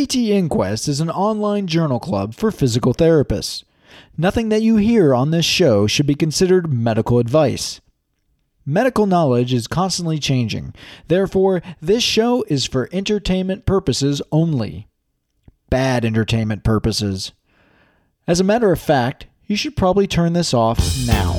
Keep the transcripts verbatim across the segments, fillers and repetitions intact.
P T Inquest is an online journal club for physical therapists. Nothing that you hear on this show should be considered medical advice. Medical knowledge is constantly changing. Therefore, this show is for entertainment purposes only. Bad entertainment purposes. As a matter of fact, you should probably turn this off now.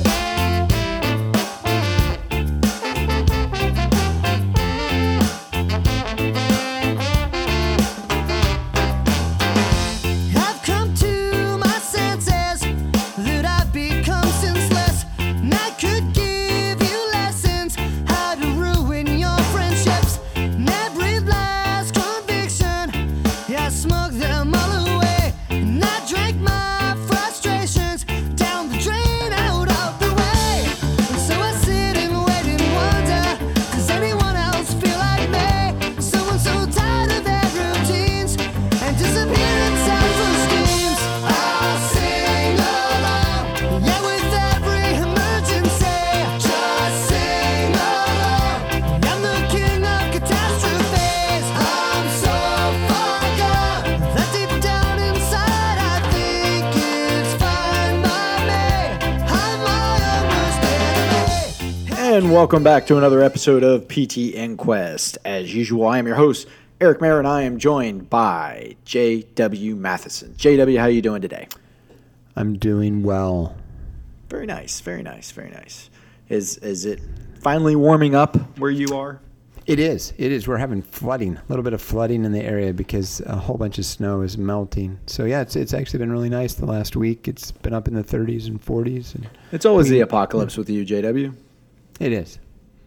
And welcome back to another episode of P T Inquest. As usual, I am your host, Eric Mayer, and I am joined by J W Matheson. J W, how are you doing today? I'm doing well. Very nice, very nice, very nice. Is is it finally warming up where you are? It is. It is. We're having flooding, a little bit of flooding in the area because a whole bunch of snow is melting. So, yeah, it's it's actually been really nice the last week. It's been up in the thirties and forties. And it's always the apocalypse with you, J W. It is.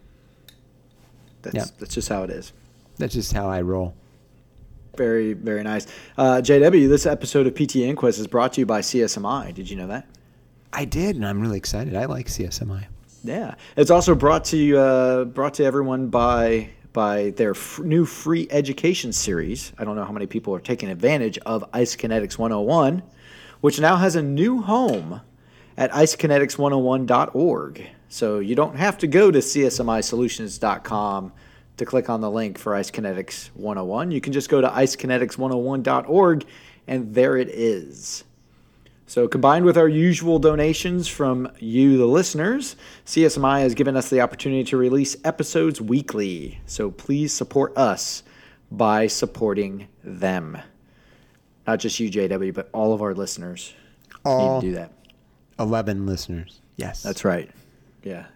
That's, yep. that's just how it is. That's just how I roll. Very, very nice. Uh, J W, this episode of P T Inquest is brought to you by C S M I. Did you know that? I did, and I'm really excited. I like C S M I. Yeah. It's also brought to you, uh, brought to everyone by by their f- new free education series. I don't know how many people are taking advantage of Ice Kinetics one oh one, which now has a new home at ice kinetics one oh one dot org. So you don't have to go to c s m i solutions dot com to click on the link for Ice Kinetics one oh one. You can just go to ice kinetics one oh one dot org, and there it is. So combined with our usual donations from you, the listeners, C S M I has given us the opportunity to release episodes weekly. So please support us by supporting them. Not just you, J W, but all of our listeners all need to do that. eleven listeners. Yes. That's right. Yeah.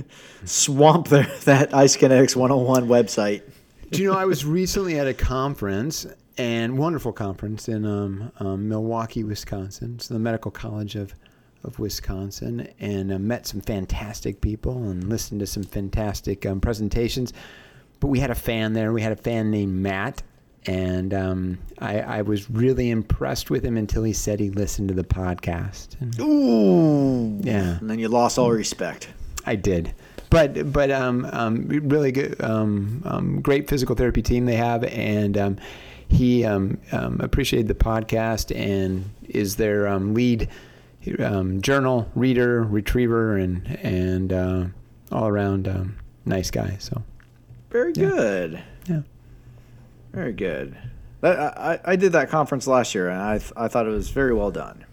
Swamp the, that Ice Kinetics one oh one website. Do you know, I was recently at a conference, and wonderful conference in um, um, Milwaukee, Wisconsin. It's the Medical College of, of Wisconsin, and uh, met some fantastic people and listened to some fantastic um, presentations. But we had a fan there. We had a fan named Matt, and um, I, I was really impressed with him until he said he listened to the podcast. And, Ooh. Yeah. And then you lost all respect. I did. But but um, um, really good, um, um, great physical therapy team they have, and um, he um, um, appreciated the podcast and is their um, lead um, journal reader, retriever, and and uh, all around um, nice guy. So very yeah. good. Yeah, very good. That, I I did that conference last year, and I th- I thought it was very well done.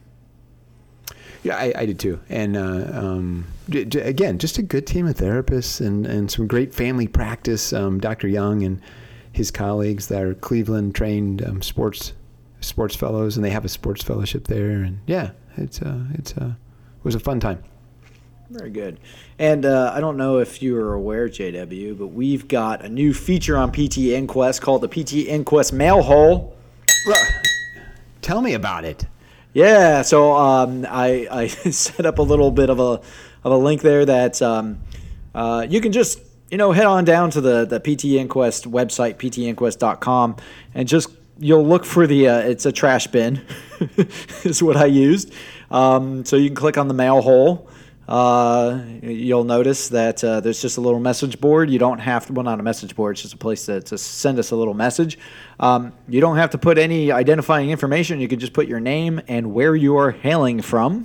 Yeah, I, I did too. And uh, um, j- j- again, just a good team of therapists and, and some great family practice. Um, Doctor Young and his colleagues that are Cleveland trained um, sports sports fellows, and they have a sports fellowship there. And yeah, it's uh, it's uh, it was a fun time. Very good. And uh, I don't know if you are aware, J W, but we've got a new feature on P T Inquest called the P T Inquest Mail Hole. Tell me about it. Yeah, so um, I, I set up a little bit of a of a link there that um, uh, you can just you know head on down to the the P T Inquest website, p t inquest dot com, and just you'll look for the uh, it's a trash bin is what I used. Um, so you can click on the mail hole. Uh, you'll notice that uh, there's just a little message board. You don't have to, well, not a message board, it's just a place to, to send us a little message. Um, you don't have to put any identifying information. You can just put your name and where you are hailing from.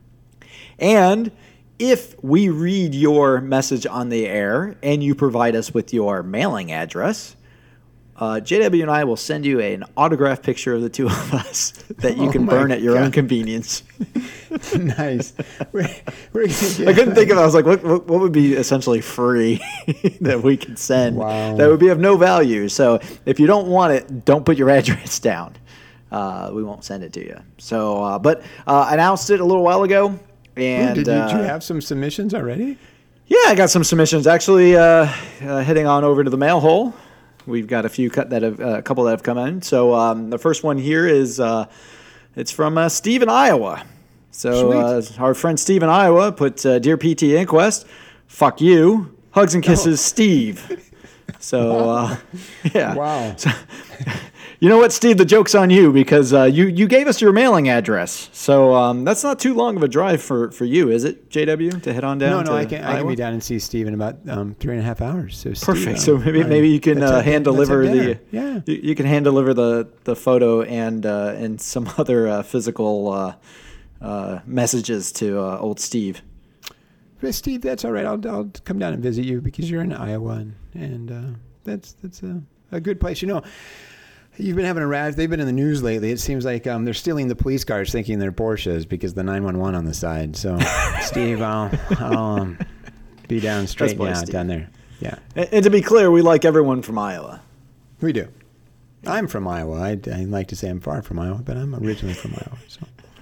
And if we read your message on the air and you provide us with your mailing address, uh, J W and I will send you an autographed picture of the two of us that you Oh can my burn at your own God. convenience. Nice. We're, we're gonna get, I couldn't think of it. I was like, what, what, what would be essentially free that we could send Wow. that would be of no value? So if you don't want it, don't put your address down. Uh, we won't send it to you. So, uh, but uh, I announced it a little while ago. And Did you, uh, did you have some submissions already? yeah, I got some submissions. Actually, uh, uh, heading on over to the mail hole. We've got a few cut that have, uh, a couple that have come in. So um, the first one here is uh, it's from uh, Steve in Iowa. So uh, our friend Steve in Iowa put, uh, Dear P T Inquest, fuck you, hugs and kisses, Oh. Steve. So uh, yeah. Wow. So, you know what, Steve? The joke's on you because uh, you you gave us your mailing address. So um, that's not too long of a drive for, for you, is it, J W, to head on down? No, no, to I can I can Iowa? be down and see Steve in about um, three and a half hours. So Steve, Perfect. um, So maybe I- maybe you can let's uh, have- hand let's have deliver the dinner. Yeah. you, you can hand deliver the, the photo and uh, and some other uh, physical uh, uh, messages to uh, old Steve. But Steve, that's all right. I'll I'll come down and visit you because you're in Iowa, and, and uh, that's that's a, a good place. You know, you've been having a rash. They've been in the news lately. It seems like um, they're stealing the police cars, thinking they're Porsches because the nine one one on the side. So, Steve, I'll, I'll um, be down straight boy, out Steve. down there. Yeah, And, and to be clear, we like everyone from Iowa. we do. I'm from Iowa. I I like to say I'm far from Iowa, but I'm originally from Iowa. So.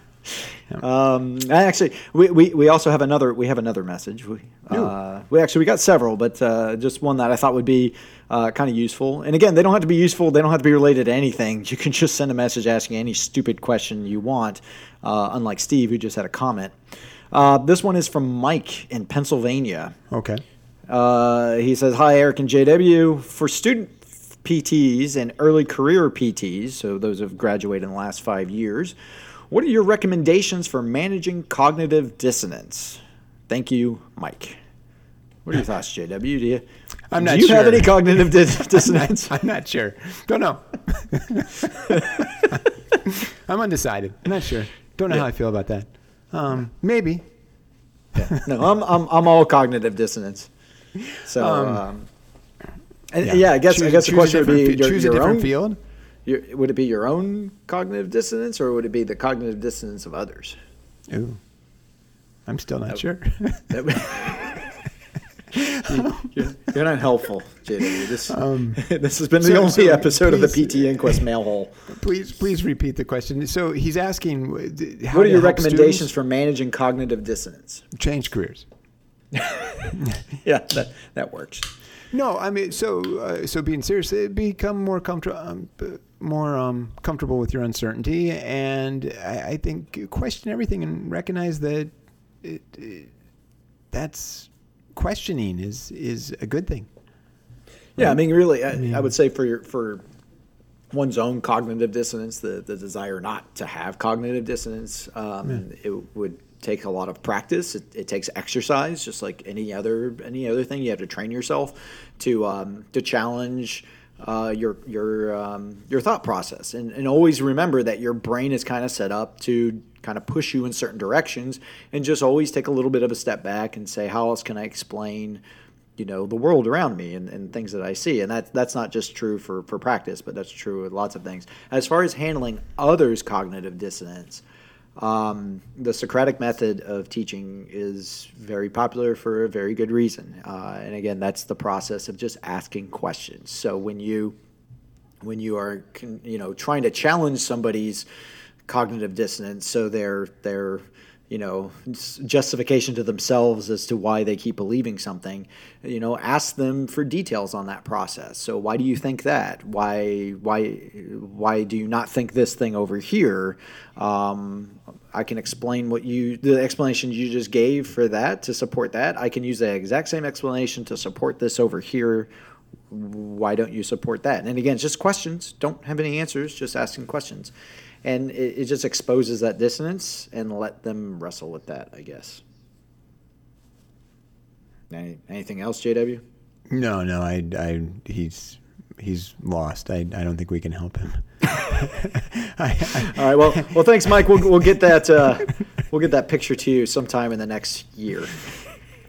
Um, I actually, we, we, we also have another we have another message. We uh, we actually we got several, but uh, just one that I thought would be uh, kind of useful. And again, they don't have to be useful. They don't have to be related to anything. You can just send a message asking any stupid question you want. Uh, unlike Steve, who just had a comment. Uh, this one is from Mike in Pennsylvania. Okay. Uh, he says, "Hi, Eric and J W. For student P Ts and early career P Ts, so those who have graduated in the last five years, what are your recommendations for managing cognitive dissonance? Thank you, Mike." What are your thoughts, J W? Do you, I'm do not you have sure. any cognitive dis- dissonance? I'm not sure. Don't know. I'm undecided. I'm not sure. Don't know Yeah. how I feel about that. Um, maybe. No, I'm, I'm I'm all cognitive dissonance. So, Um, um, and, yeah. I guess I Choose- guess the choose a question would be different fi- your, choose your a different own field. Your, would it be your own cognitive dissonance, or would it be the cognitive dissonance of others? Ooh, I'm still not sure. That would- you, you're, you're not helpful, J W. This this has been the so- only so episode of the please- P T Inquest mail hole. please, please repeat the question. So he's asking, uh, d- how What are to your help recommendations students for managing cognitive dissonance? change careers? Yeah, that that works. No, I mean, so uh, so being serious, uh, become more comfortable, um, b- more um, comfortable with your uncertainty, and I, I think question everything and recognize that it, it, that's questioning is is a good thing. Yeah, I mean, really, I, I would say for your for one's own cognitive dissonance, the the desire not to have cognitive dissonance, um, it would take a lot of practice. It, it takes exercise, just like any other any other thing. You have to train yourself to um, to challenge uh, your your um, your thought process, and and always remember that your brain is kind of set up to kind of push you in certain directions, and just always take a little bit of a step back and say, how else can I explain, you know, the world around me and, and things that I see. And that, that's not just true for, for practice, but that's true with lots of things. As far as handling others' cognitive dissonance, um, the Socratic method of teaching is very popular for a very good reason. Uh, and again, that's the process of just asking questions. So when you when you are, con- you know, trying to challenge somebody's cognitive dissonance, so they're they're you know, justification to themselves as to why they keep believing something, you know, ask them for details on that process. So why do you think that? Why, why, why do you not think this thing over here? Um, I can explain what you, the explanation you just gave for that to support that. I can use the exact same explanation to support this over here. Why don't you support that? And again, it's just questions. Don't have any answers, just asking questions. And it, it just exposes that dissonance and let them wrestle with that, I guess. Any, anything else, J W? No, no, I, I, he's, he's lost. I, I don't think we can help him. I, I, All right. Well, well, thanks, Mike. We'll we'll get that uh, we'll get that picture to you sometime in the next year.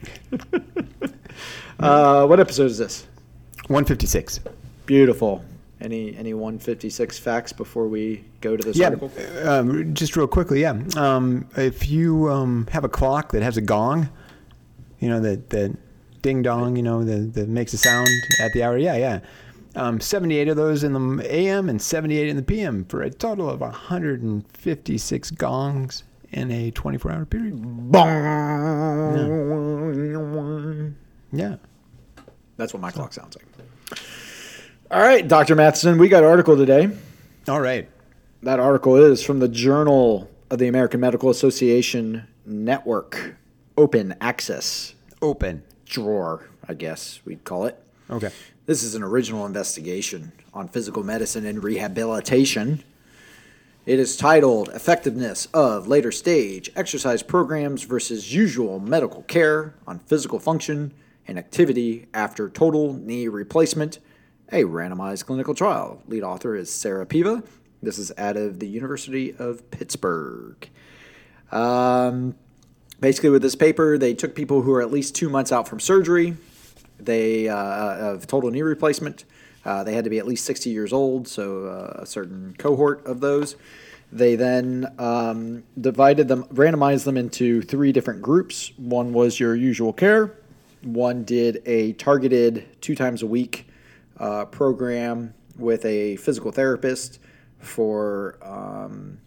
uh, what episode is this? one fifty-six. Beautiful. Any any one fifty-six facts before we go to this Yeah, article? um, just real quickly, yeah. Um, if you um, have a clock that has a gong, you know, that, that ding dong, you know, that, that makes a sound at the hour, yeah, yeah. Um, seventy-eight of those in the A M and seventy-eight in the P M for a total of one hundred fifty-six gongs in a twenty-four hour period. Bong. Yeah. That's what my clock sounds like. All right, Doctor Matheson, we got an article today. All right. That article is from the Journal of the American Medical Association Network, Open Access Open. Drawer, I guess we'd call it. Okay. This is an original investigation on physical medicine and rehabilitation. It is titled Effectiveness of Later Stage Exercise Programs versus Usual Medical Care on Physical Function and Activity After Total Knee Replacement, a randomized clinical trial. Lead author is Sarah Piva. This is out of the University of Pittsburgh. Um, basically, with this paper, they took people who are at least two months out from surgery, they uh, of total knee replacement. Uh, they had to be at least sixty years old, so uh, a certain cohort of those. They then um, divided them, randomized them into three different groups. One was your usual care. One did a targeted two times a week uh, program with a physical therapist for um,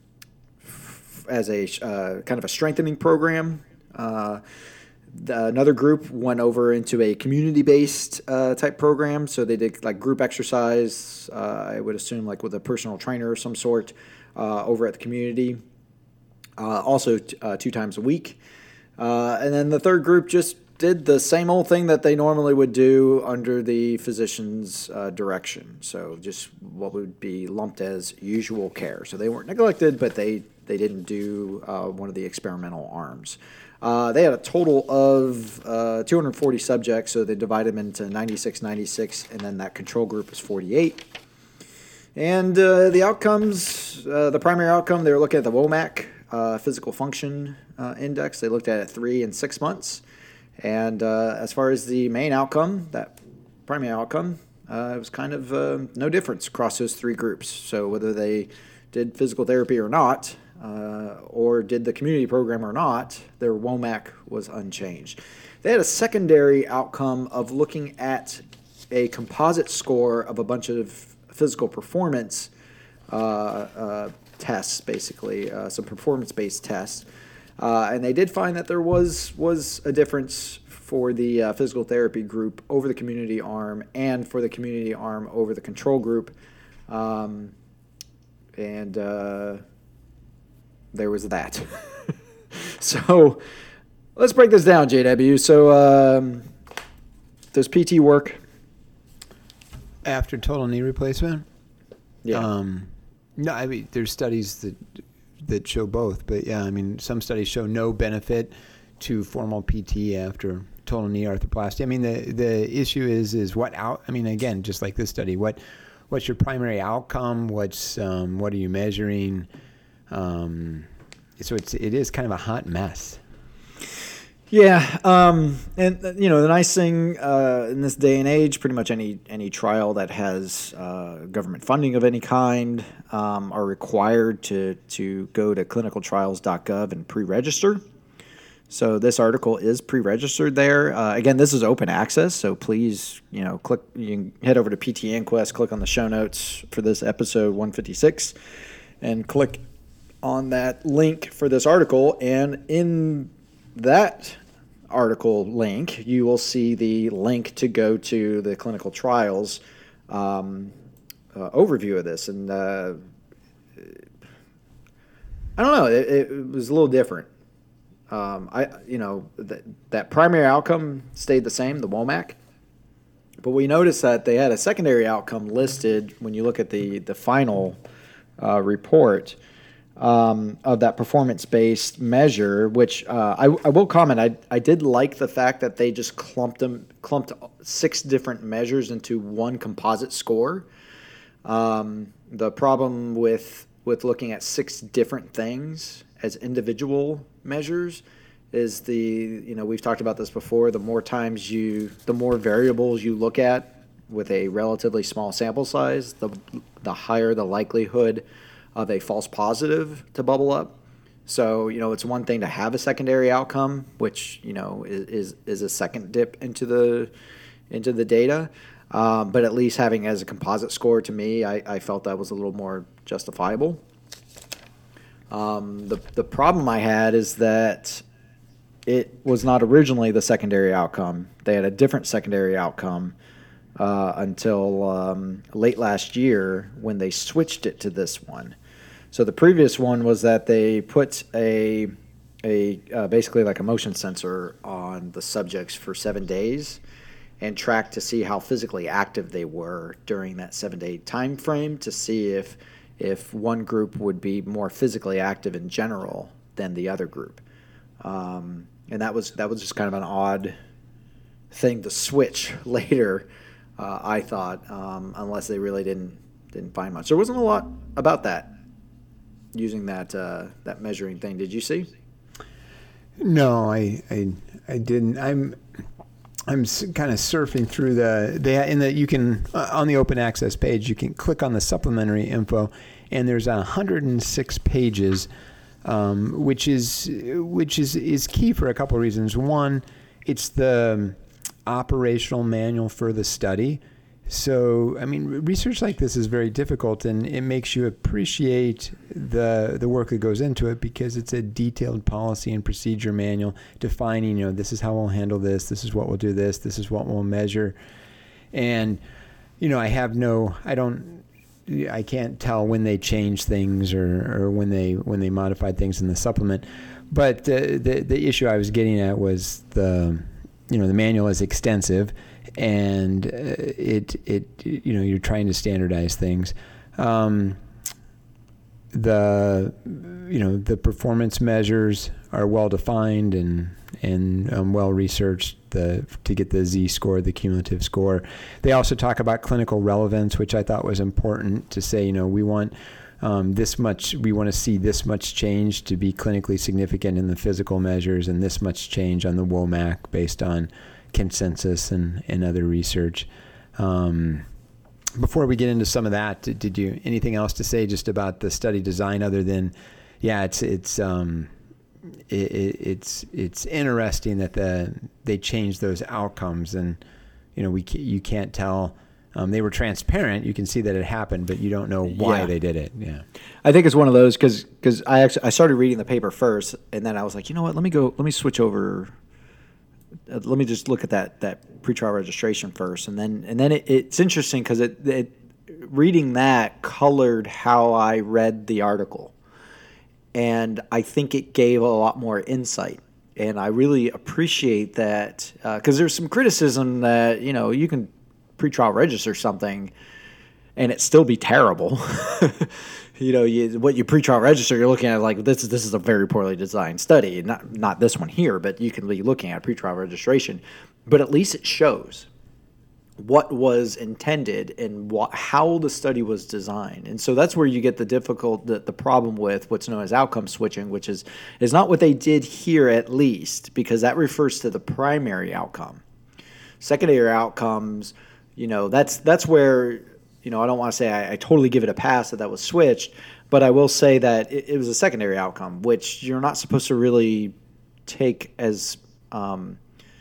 f- as a uh, kind of a strengthening program. Uh, the, another group went over into a community-based uh, type program, so they did like group exercise. Uh, I would assume like with a personal trainer of some sort uh, over at the community. Uh, also t- uh, two times a week, uh, and then the third group just did the same old thing that they normally would do under the physician's uh, direction. So just what would be lumped as usual care. So they weren't neglected, but they, they didn't do uh, one of the experimental arms. Uh, they had a total of uh, two hundred forty subjects, so they divided them into ninety-six, ninety-six, and then that control group was forty-eight. And uh, the outcomes, uh, the primary outcome, they were looking at the WOMAC, uh, Physical Function uh, Index. They looked at it three and six months. And uh, as far as the main outcome, that primary outcome, uh, it was kind of uh, no difference across those three groups. So whether they did physical therapy or not, uh, or did the community program or not, their WOMAC was unchanged. They had a secondary outcome of looking at a composite score of a bunch of physical performance uh, uh, tests, basically, uh, some performance-based tests. Uh, and they did find that there was was a difference for the uh, physical therapy group over the community arm and for the community arm over the control group. Um, and uh, there was that. So let's break this down, J W. So um, does P T work? After total knee replacement? Yeah. Um, no, I mean, there's studies that that show both, but yeah, I mean, some studies show no benefit to formal P T after total knee arthroplasty. I mean, the the issue is is what out. I mean, again, just like this study, what what's your primary outcome? What's um, what are you measuring? Um, so it's it is kind of a hot mess. Yeah, um, and uh, you know the nice thing uh, in this day and age, pretty much any any trial that has uh, government funding of any kind um, are required to to go to clinical trials dot gov and pre-register. So this article is pre-registered there. Uh, again, this is open access, so please, you know, click. You can head over to P T Inquest, click on the show notes for this episode one fifty-six, and click on that link for this article, and in that article link, you will see the link to go to the clinical trials um, uh, overview of this. And uh, I don't know, it, it was a little different. Um, I, you know, that that primary outcome stayed the same, the WOMAC, but we noticed that they had a secondary outcome listed when you look at the the final uh, report. Um, of that performance-based measure, which uh, I, I will comment, I, I did like the fact that they just clumped them, clumped six different measures into one composite score. Um, the problem with with looking at six different things as individual measures is the, you know, we've talked about this before, the more times you, the more variables you look at with a relatively small sample size, the the higher the likelihood of a false positive to bubble up. So, you know, it's one thing to have a secondary outcome, which, you know, is is, is a second dip into the into the data. Um, but at least having it as a composite score, to me, I, I felt that was a little more justifiable. Um, the the problem I had is that it was not originally the secondary outcome. They had a different secondary outcome uh, until um, late last year when they switched it to this one. So the previous one was that they put a a uh, basically like a motion sensor on the subjects for seven days and tracked to see how physically active they were during that seven-day time frame to see if if one group would be more physically active in general than the other group. Um, and that was that was just kind of an odd thing to switch later, uh, I thought, um, unless they really didn't didn't find much. There wasn't a lot about that using that uh, that measuring thing. Did you see? No, I I, I didn't. I'm I'm kind of surfing through the they in that you can uh, on the open access page you can click on the supplementary info, and there's one hundred six pages, um, which is which is, is key for a couple of reasons. One, it's the operational manual for the study. So, I mean, research like this is very difficult, and it makes you appreciate the the work that goes into it because it's a detailed policy and procedure manual defining, you know, this is how we'll handle this, this is what we'll do this, this is what we'll measure. And, you know, I have no, I don't, I can't tell when they change things or, or when they when they modified things in the supplement. But the, the the issue I was getting at was the, you know, the manual is extensive. And uh, it it you know you're trying to standardize things. Um, the you know the performance measures are well defined and and um, well researched the to get the Z score, the cumulative score. They also talk about clinical relevance, which I thought was important to say. You know we want um, this much. We want to see this much change to be clinically significant in the physical measures, and this much change on the WOMAC based on consensus and, and other research. Um, before we get into some of that, did, did you anything else to say just about the study design other than, yeah, it's it's um, it, it, it's it's interesting that the they changed those outcomes, and you know we you can't tell. Um, they were transparent. You can see that it happened, but you don't know why yeah. they did it. Yeah, I think it's one of those because because I actually I started reading the paper first, and then I was like, you know what, let me go, let me switch over. Uh, let me just look at that that pretrial registration first, and then and then it, it's interesting because it, it reading that colored how I read the article, and I think it gave a lot more insight, and I really appreciate that because uh, there's some criticism that you know you can pretrial register something and it still be terrible. You know, you, what you pretrial register, you're looking at like this is this is a very poorly designed study. Not not this one here, but you can be looking at pretrial registration. But at least it shows what was intended and what, how the study was designed. And so that's where you get the difficult the, the problem with what's known as outcome switching, which is is not what they did here at least, because that refers to the primary outcome. Secondary outcomes, you know, that's that's where. You know, I don't want to say I, I totally give it a pass that that was switched, but I will say that it, it was a secondary outcome, which you're not supposed to really take as um,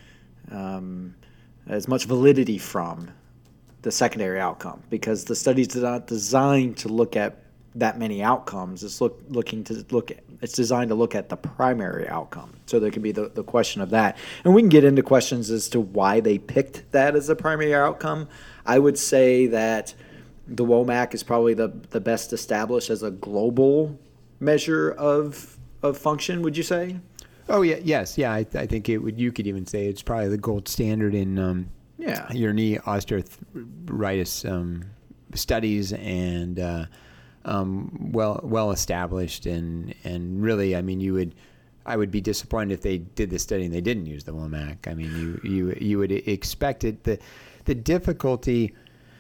um, as much validity from the secondary outcome because the study's not designed to look at that many outcomes. It's look, looking to look at, it's designed to look at the primary outcome. So there can be the, the question of that. And we can get into questions as to why they picked that as the primary outcome. I would say that the WOMAC is probably the, the best established as a global measure of of function, would you say? Oh, yeah, yes. Yeah, I, I think it would. You could even say it's probably the gold standard in um, yeah. your knee osteoarthritis um, studies and uh, um, well well established. And, and really, I mean, you would I would be disappointed if they did this study and they didn't use the WOMAC. I mean, you you, you would expect it. The, the difficulty...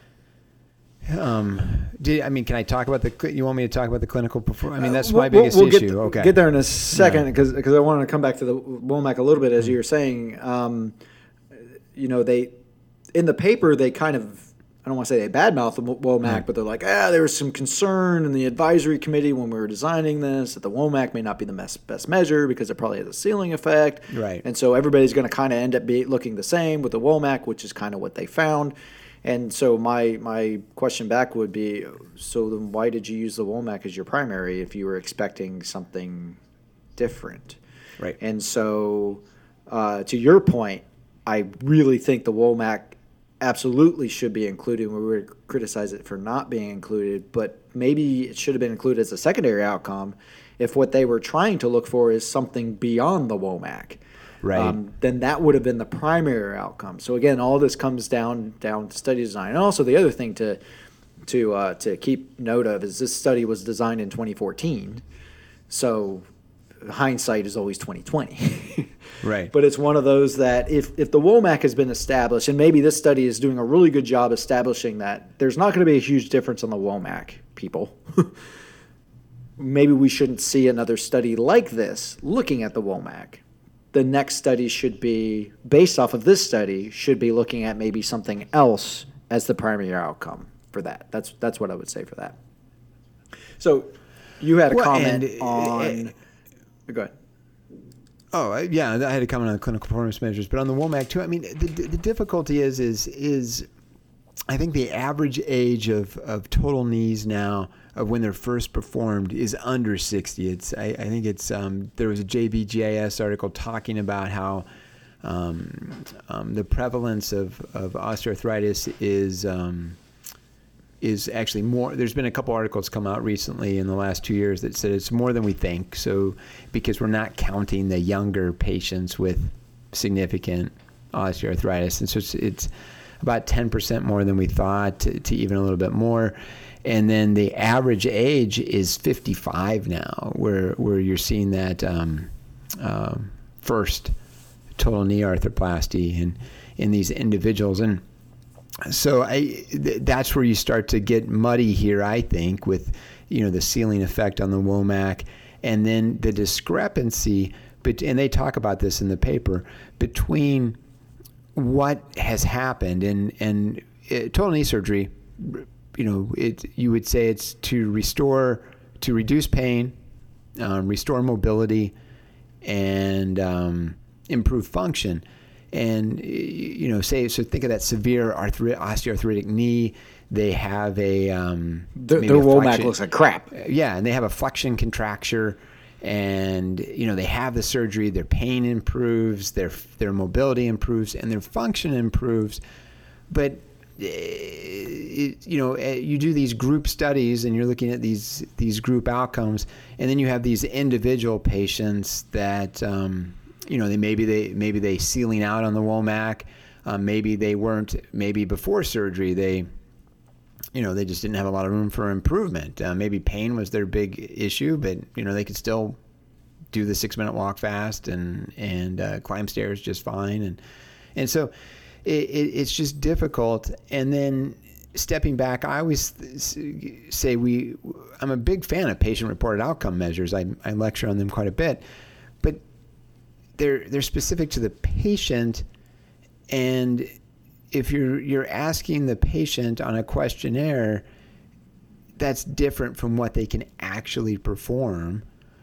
Um, did, I mean, can I talk about the? You want me to talk about the clinical performance? I mean, that's uh, my we'll, biggest we'll issue. Get, okay, get there in a second because yeah. because I wanted to come back to the WOMAC a little bit as mm-hmm. you were saying. Um, you know, they in the paper they kind of don't want to say they badmouth the WOMAC, Right. but they're like, ah, there was some concern in the advisory committee when we were designing this that the WOMAC may not be the best, best measure because it probably has a ceiling effect. Right. And so everybody's going to kind of end up be looking the same with the WOMAC, which is kind of what they found. And so my my question back would be, so then why did you use the WOMAC as your primary if you were expecting something different? Right. And so uh, to your point, I really think the WOMAC absolutely should be included. We would criticize it for not being included, but maybe it should have been included as a secondary outcome if what they were trying to look for is something beyond the WOMAC. Right. Um, then that would have been the primary outcome. So again, all this comes down down to study design. And also the other thing to to uh, to keep note of is this study was designed in twenty fourteen. So hindsight is always twenty twenty. Right. But it's one of those that if, if the WOMAC has been established, and maybe this study is doing a really good job establishing that there's not going to be a huge difference on the WOMAC, people. Maybe we shouldn't see another study like this looking at the WOMAC. The next study should be, based off of this study, should be looking at maybe something else as the primary outcome for that. That's that's what I would say for that. So you had a Well, comment and, on... uh, Go ahead. Oh, I- yeah, I had a comment on the clinical performance measures, but on the WOMAC too. I mean, the, the difficulty is, is, is, I think the average age of, of total knees now, of when they're first performed, is under sixty. It's, I, I think it's, um, there was a J B J I S article talking about how um, um, the prevalence of, of osteoarthritis is, um, is actually more. There's been a couple articles come out recently in the last two years that said it's more than we think. So because we're not counting the younger patients with significant osteoarthritis. And so it's, it's about ten percent more than we thought, to, to even a little bit more. And then the average age is fifty-five now, where, where you're seeing that um, um, first total knee arthroplasty in, in these individuals. And so I, th- that's where you start to get muddy here, I think, with, you know, the ceiling effect on the WOMAC, and then the discrepancy, bet- and they talk about this in the paper, between what has happened and, and uh, total knee surgery, you know, it, you would say it's to restore, to reduce pain, um, restore mobility, and um, improve function. And, you know, say, so think of that severe arthri- osteoarthritic knee. They have a, um, Their, maybe their a WOMAC flexion- looks like crap. Yeah, and they have a flexion contracture, and, you know, they have the surgery, their pain improves, their their mobility improves, and their function improves. But, uh, it, you know, uh, you do these group studies, and you're looking at these these group outcomes, and then you have these individual patients that, um, you know, they maybe they maybe they ceiling out on the WOMAC, um, maybe they weren't, maybe before surgery they, you know, they just didn't have a lot of room for improvement. Uh, maybe pain was their big issue, but, you know, they could still do the six minute walk fast and and uh, climb stairs just fine, and and so it, it, it's just difficult. And then stepping back, I always say we, I'm a big fan of patient reported outcome measures. I I lecture on them quite a bit, but they're they're specific to the patient, and if you're you're asking the patient on a questionnaire, that's different from what they can actually perform.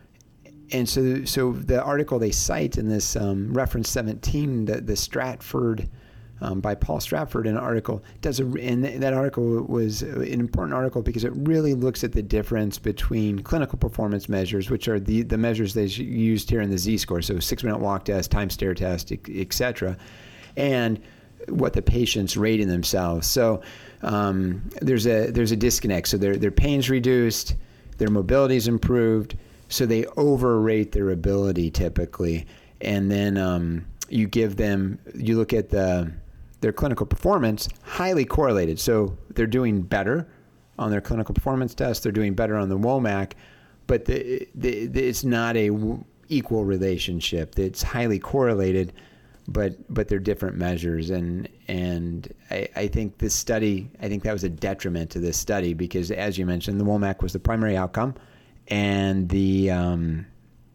And so so the article they cite in this um, reference seventeen, the, the Stratford, um, by Paul Stratford, an article, does a, and that article was an important article because it really looks at the difference between clinical performance measures, which are the, the measures they used here in the Z-score, so six-minute walk test, time stair test, et cetera, and what the patient's rating themselves. So um, there's a there's a disconnect. So their their pain's reduced, their mobility's improved, so they overrate their ability typically, and then um, you give them, you look at the their clinical performance, highly correlated. So they're doing better on their clinical performance test, they're doing better on the WOMAC, but the, the, the, it's not a w- equal relationship. It's highly correlated, but but they're different measures. And and I, I think this study, I think that was a detriment to this study because, as you mentioned, the WOMAC was the primary outcome, and the um,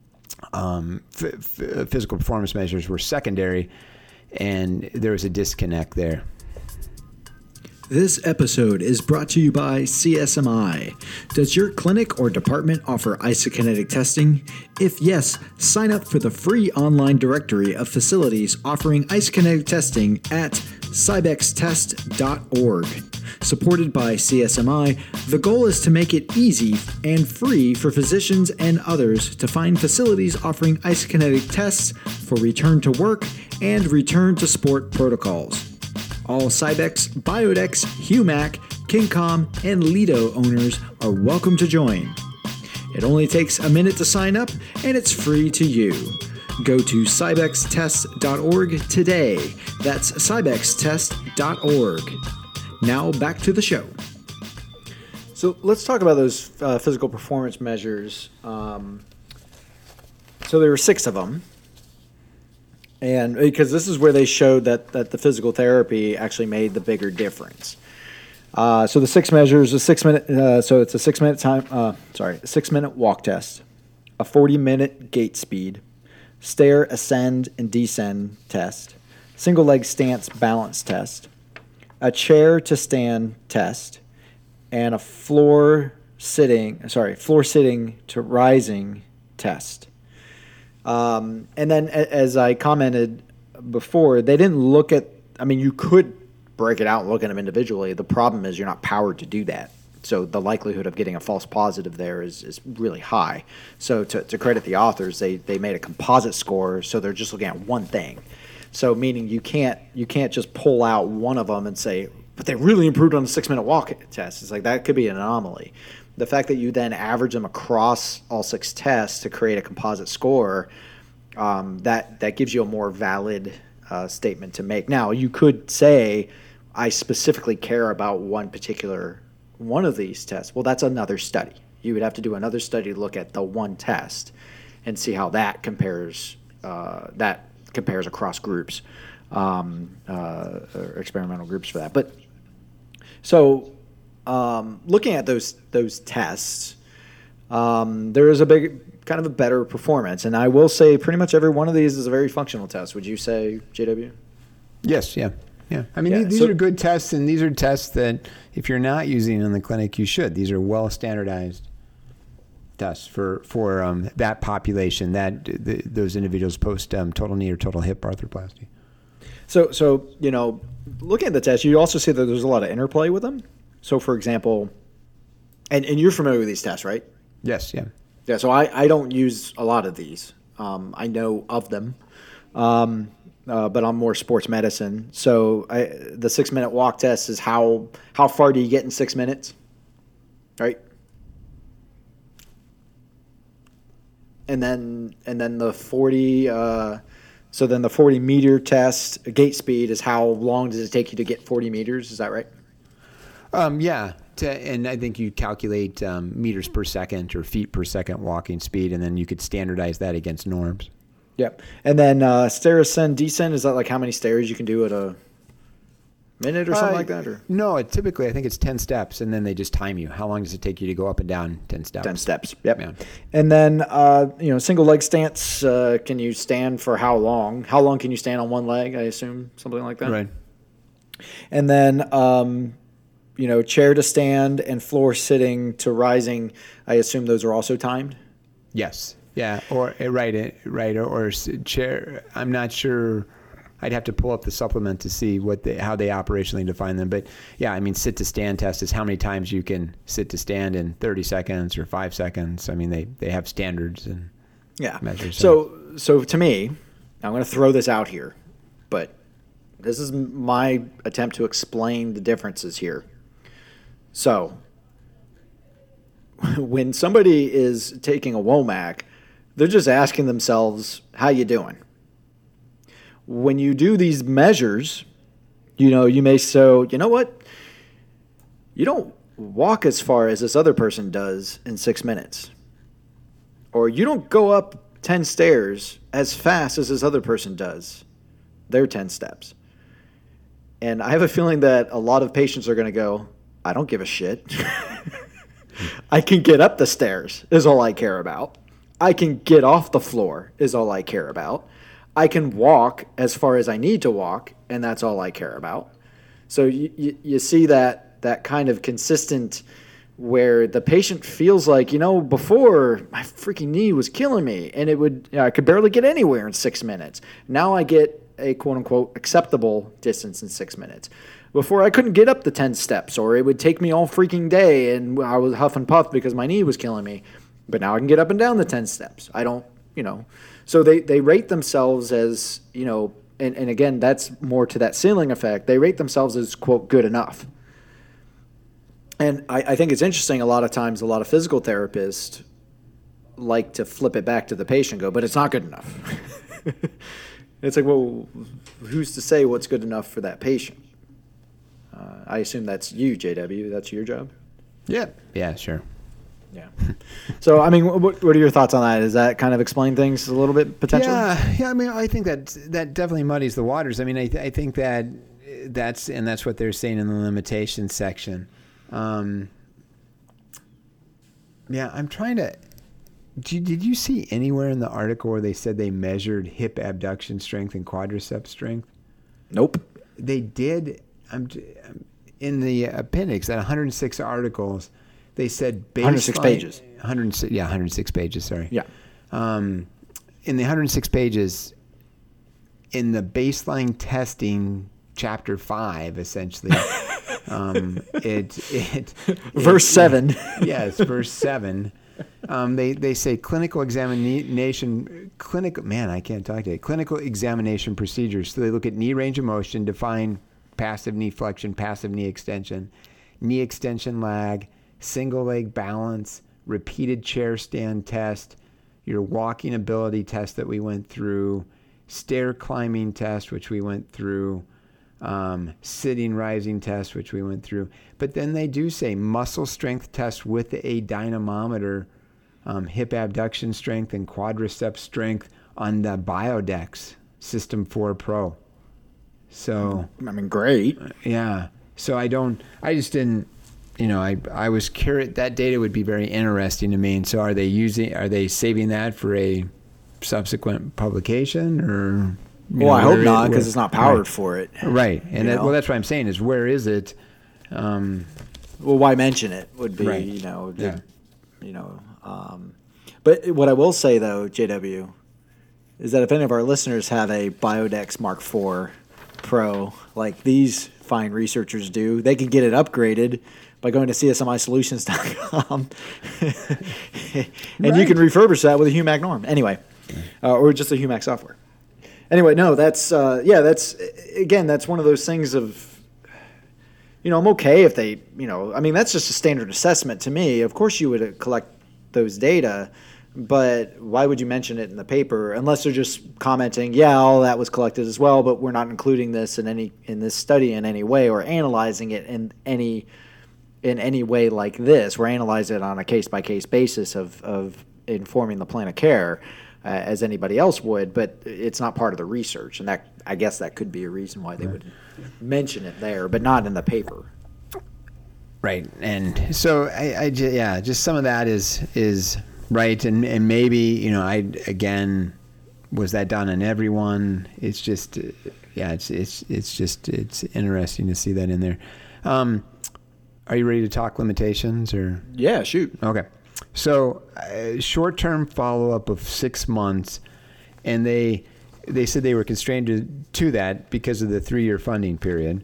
um, f- f- physical performance measures were secondary, and there was a disconnect there. This episode is brought to you by C S M I. Does your clinic or department offer isokinetic testing? If yes, sign up for the free online directory of facilities offering isokinetic testing at cybex test dot org. Supported by C S M I, the goal is to make it easy and free for physicians and others to find facilities offering isokinetic tests for return to work and return to sport protocols. All Cybex, Biodex, Humac, KingCom, and Lido owners are welcome to join. It only takes a minute to sign up, and it's free to you. Go to cybex test dot org today. That's cybex test dot org. Now back to the show. So let's talk about those uh, physical performance measures. Um, so there were six of them. And because this is where they showed that, that the physical therapy actually made the bigger difference. Uh, so the six measures, a six minute, uh, so it's a six minute time, uh, sorry, a six minute walk test, a forty minute gait speed, stair ascend and descend test, single leg stance balance test, a chair to stand test, and a floor sitting, sorry, floor sitting to rising test. Um, and then, as I commented before, they didn't look at, I mean, you could break it out and look at them individually. The problem is you're not powered to do that. So the likelihood of getting a false positive there is, is really high. So to, to credit the authors, they, they made a composite score, so they're just looking at one thing. So meaning you can't you can't just pull out one of them and say, but they really improved on the six-minute walk test. It's like that could be an anomaly. The fact that you then average them across all six tests to create a composite score, um, that that gives you a more valid uh, statement to make. Now, you could say, I specifically care about one particular one of these tests. Well, that's another study. You would have to do another study to look at the one test and see how that compares uh, that compares across groups, um, uh, or experimental groups for that. But so. Um, looking at those those tests, um, there is a big kind of a better performance, and I will say pretty much every one of these is a very functional test. Would you say, J W? Yes, yeah, yeah. I mean, Yeah, these so- are good tests, and these are tests that if you're not using in the clinic, you should. These are well standardized tests for for um, that population, that the, those individuals post um, total knee or total hip arthroplasty. So so you know, looking at the test, you also see that there's a lot of interplay with them. So, for example, and, and you're familiar with these tests, right? Yes, yeah. Yeah, so I, I don't use a lot of these. Um, I know of them, um, uh, but I'm more sports medicine. So I, the six-minute walk test is how how far do you get in six minutes, right? And then and then the forty. Uh, so then the forty meter test, gait speed, is how long does it take you to get forty meters? Is that right? Um, yeah, to, and I think you calculate um, meters per second or feet per second walking speed, and then you could standardize that against norms. Yep. And then uh, stair ascend, descend, is that like how many stairs you can do at a minute or something Uh, like that? Or No, it, typically I think it's ten steps, and then they just time you. How long does it take you to go up and down ten steps? ten steps. Yep. Yeah. And then, uh, you know, single leg stance, uh, can you stand for how long? How long can you stand on one leg, I assume? Something like that? Right. And then, um, you know, chair to stand and floor sitting to rising, I assume those are also timed? Yes. Yeah. Or uh, right. uh, Right. Or, or s- chair. I'm not sure. I'd have to pull up the supplement to see what they, how they operationally define them. But yeah, I mean, sit to stand test is how many times you can sit to stand in thirty seconds or five seconds. I mean, they, they have standards and Yeah. measures. So, so to me, I'm going to throw this out here, but this is my attempt to explain the differences here. So, when somebody is taking a WOMAC, they're just asking themselves, how you doing? When you do these measures, you know, you may so, you know what? You don't walk as far as this other person does in six minutes. Or you don't go up ten stairs as fast as this other person does. They're ten steps. And I have a feeling that a lot of patients are going to go, I don't give a shit. I can get up the stairs is all I care about. I can get off the floor is all I care about. I can walk as far as I need to walk, and that's all I care about. So you, you, you see that that kind of consistent where the patient feels like, you know, before my freaking knee was killing me and it would, you know, I could barely get anywhere in six minutes. Now I get a quote unquote acceptable distance in six minutes. Before I couldn't get up the ten steps, or it would take me all freaking day and I was huff and puff because my knee was killing me. But now I can get up and down the ten steps. I don't, you know, so they, they rate themselves as, you know, and, and again, that's more to that ceiling effect. They rate themselves as quote good enough. And I, I think it's interesting, a lot of times a lot of physical therapists like to flip it back to the patient, go, but it's not good enough. It's like, well, who's to say what's good enough for that patient? Uh, I assume that's you, J W. That's your job? Yeah. Yeah, sure. Yeah. So, I mean, what, what are your thoughts on that? Does that kind of explain things a little bit, potentially? Yeah. Yeah, I mean, I think that that definitely muddies the waters. I mean, I, th- I think that that's, and that's what they're saying in the limitations section. Um, yeah, I'm trying to. Did you, did you see anywhere in the article where they said they measured hip abduction strength and quadricep strength? Nope. They did. I'm in the appendix at one hundred six articles. They said baseline, one hundred six pages. one hundred six, yeah, one hundred six pages. Sorry. Yeah. Um, in the one hundred six pages, in the baseline testing, chapter five, essentially. Um, it, it, verse it, seven. Yes, verse seven. Um, they, they say clinical examination, clinical, man, I can't talk to it. Clinical examination procedures. So they look at knee range of motion, define passive knee flexion, passive knee extension, knee extension lag, single leg balance, repeated chair stand test, your walking ability test that we went through, stair climbing test, which we went through, Um, sitting rising test, which we went through. But then they do say muscle strength test with a dynamometer, um, hip abduction strength and quadricep strength on the Biodex System four Pro. So, I mean, great. yeah. So I don't, I just didn't, you know, I I was curious, that data would be very interesting to me. And so are they using, are they saving that for a subsequent publication, or... You well, know, I hope where not, it- because where- it's not powered right. for it. Right. And You that, know? well, that's what I'm saying is where is it? Um, Well, why mention it would be, Right. you know, the- Yeah. you know. Um, but what I will say, though, J W, is that if any of our listeners have a Biodex Mark four Pro, like these fine researchers do, they can get it upgraded by going to C S M I solutions dot com. And you Right. can refurbish that with a Humac norm. Anyway, uh, or just a Humac software. Anyway, no, that's, uh, yeah, that's, again, that's one of those things of, you know, I'm okay if they, you know, I mean, that's just a standard assessment to me. Of course you would collect those data, but why would you mention it in the paper unless they're just commenting, yeah, all that was collected as well, but we're not including this in any, in this study in any way, or analyzing it in any, in any way like this. We're analyzing it on a case-by-case basis of, of informing the plan of care. Uh, as anybody else would, but it's not part of the research, and that, I guess that could be a reason why they would mention it there, but not in the paper. right. And so I, I ju- yeah, just some of that is is right, and and maybe, you know, I again, was that done on everyone? It's just uh, yeah, it's it's it's just it's interesting to see that in there. Um, are you ready to talk limitations, or? Yeah, shoot. Okay. So uh, short-term follow-up of six months, and they they said they were constrained to, to that because of the three-year funding period.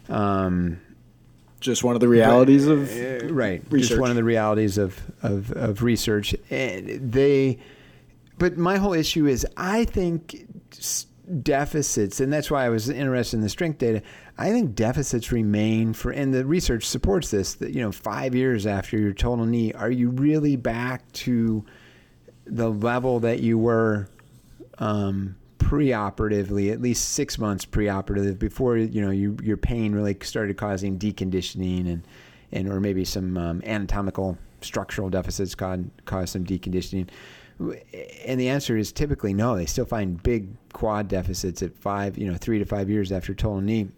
Um, Just one of the realities but, of uh, right, research. just one of the realities of, of, of research. And they, but my whole issue is I think s- deficits, and that's why I was interested in the strength data. I think deficits remain for, and the research supports this, that, you know, five years after your total knee, are you really back to the level that you were um, preoperatively, at least six months preoperative, before, you know, you, your pain really started causing deconditioning and, and or maybe some um, anatomical structural deficits caused, caused some deconditioning. And the answer is typically no. They still find big quad deficits at five, you know, three to five years after total knee.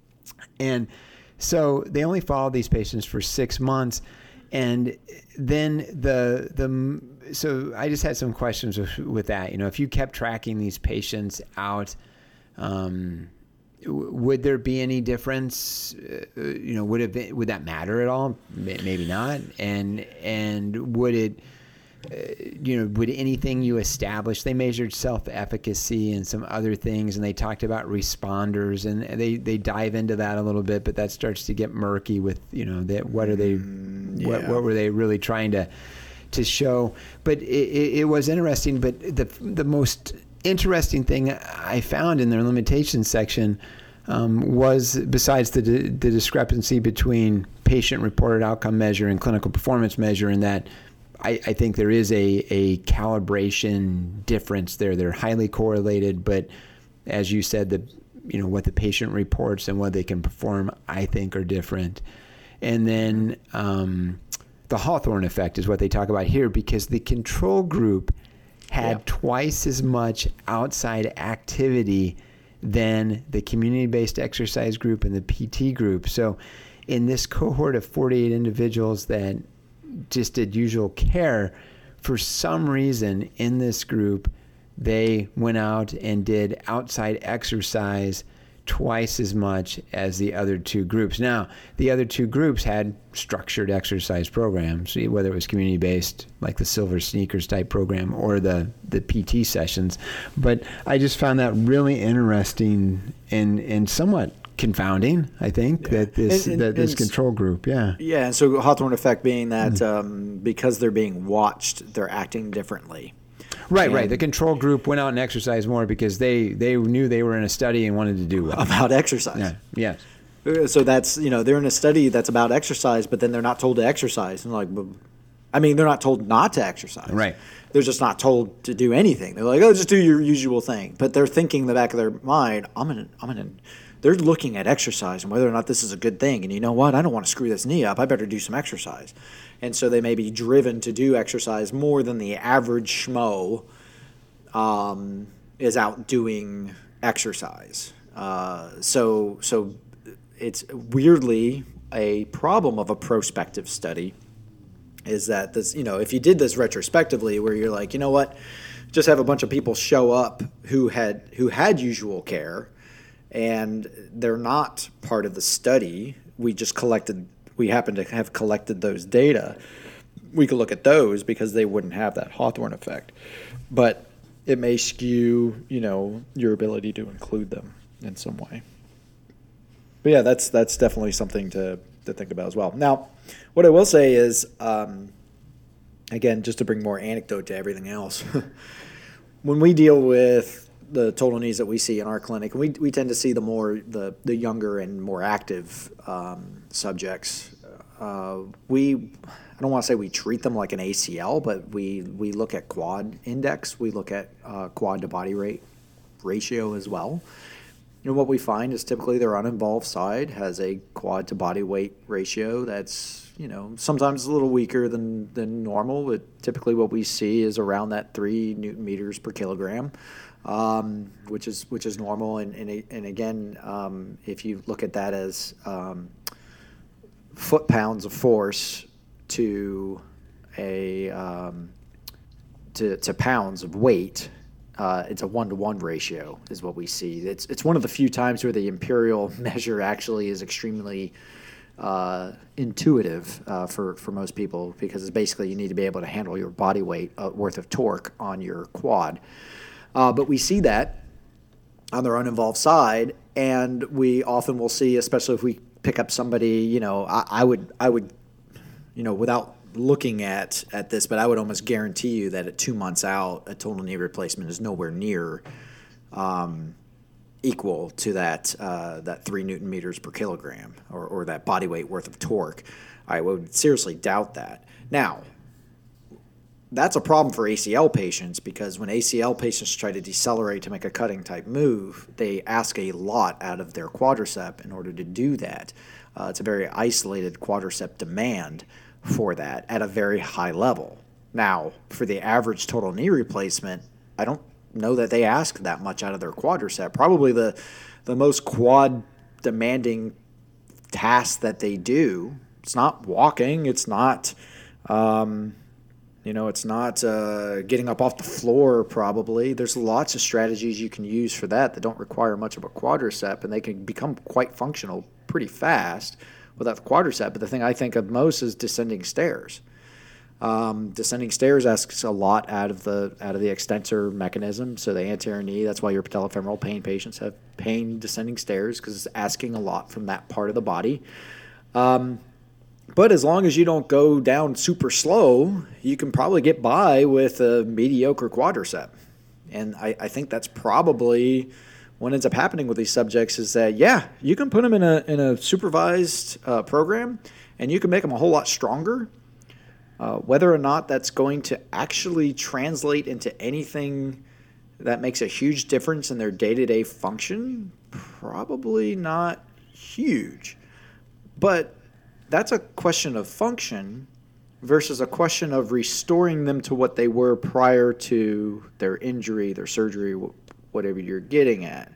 And so they only followed these patients for six months. And then the, the, so I just had some questions with, with that. You know, if you kept tracking these patients out, um, w- would there be any difference? Uh, you know, would it be, would that matter at all? May- Maybe not. And and would it? Uh, you know, would anything you establish? They measured self-efficacy and some other things, and they talked about responders, and they, they dive into that a little bit, but that starts to get murky with, you know, that what are they, Mm, what yeah. what were they really trying to to show? But it, it, it was interesting. But the the most interesting thing I found in their limitations section um, was, besides the the discrepancy between patient-reported outcome measure and clinical performance measure, in that I, I think there is a, a calibration difference there. They're highly correlated, but as you said, the you know what the patient reports and what they can perform, I think, are different. And then um, the Hawthorne effect is what they talk about here, because the control group had Yeah. twice as much outside activity than the community-based exercise group and the P T group. So in this cohort of forty-eight individuals that just did usual care, for some reason in this group, they went out and did outside exercise twice as much as the other two groups. Now, the other two groups had structured exercise programs, whether it was community-based, like the Silver Sneakers type program, or the, the P T sessions. But I just found that really interesting and, and somewhat confounding, I think, Yeah. that this And- and- that this and- control group, yeah. Yeah, and so Hawthorne effect being that Mm. um, because they're being watched, they're acting differently. Right, And- right. The control group went out and exercised more because they, they knew they were in a study and wanted to do well. About exercise. Yeah, yes. Uh, So that's, you know, they're in a study that's about exercise, but then they're not told to exercise. And like, but- I mean, they're not told not to exercise. Right. They're just not told to do anything. They're like, oh, just do your usual thing. But they're thinking in the back of their mind, I'm gonna, I'm gonna. They're looking at exercise and whether or not this is a good thing. And you know what? I don't want to screw this knee up. I better do some exercise. And so they may be driven to do exercise more than the average schmo um, is out doing exercise. Uh, so so it's weirdly a problem of a prospective study is that this, you know, if you did this retrospectively where you're like, you know what, just have a bunch of people show up who had who had usual care and they're not part of the study. We just collected, we happen to have collected those data. We could look at those because they wouldn't have that Hawthorne effect. But it may skew, you know, your ability to include them in some way. But yeah, that's that's definitely something to, to think about as well. Now, what I will say is, um, again, just to bring more anecdote to everything else, when we deal with the total knees that we see in our clinic, we we tend to see the more the the younger and more active um, subjects. Uh, we I don't want to say we treat them like an A C L, but we we look at quad index. We look at uh, quad to body rate ratio as well. And what we find is typically their uninvolved side has a quad to body weight ratio that's, you know, sometimes a little weaker than, than normal, but typically what we see is around that three newton meters per kilogram, um, which is which is normal. And and, and again, um, if you look at that as um, foot pounds of force to a um, to to pounds of weight. Uh, it's a one-to-one ratio is what we see. It's it's one of the few times where the imperial measure actually is extremely uh, intuitive uh, for, for most people because it's basically you need to be able to handle your body weight uh, worth of torque on your quad. Uh, but we see that on their uninvolved side, and we often will see, especially if we pick up somebody, you know, I, I would I would, you know, without looking at at this, but I would almost guarantee you that at two months out, a total knee replacement is nowhere near um, equal to that uh, that three newton meters per kilogram or, or that body weight worth of torque. I would seriously doubt that. Now, that's a problem for A C L patients because when A C L patients try to decelerate to make a cutting type move, they ask a lot out of their quadricep in order to do that. Uh, it's a very isolated quadricep demand for that at a very high level. Now, for the average total knee replacement, I don't know that they ask that much out of their quadricep. Probably the the most quad demanding task that they do, it's not walking, it's not um, You know, it's not uh, getting up off the floor, probably. There's lots of strategies you can use for that that don't require much of a quadricep, and they can become quite functional pretty fast without the quadricep. But the thing I think of most is descending stairs. Um, descending stairs asks a lot out of the out of the extensor mechanism. So the anterior knee, that's why your patellofemoral pain patients have pain descending stairs, because it's asking a lot from that part of the body. Um, But as long as you don't go down super slow, you can probably get by with a mediocre quadricep. And I, I think that's probably what ends up happening with these subjects is that, yeah, you can put them in a, in a supervised uh, program and you can make them a whole lot stronger. Uh, whether or not that's going to actually translate into anything that makes a huge difference in their day-to-day function, probably not huge. But that's a question of function versus a question of restoring them to what they were prior to their injury, their surgery, whatever you're getting at.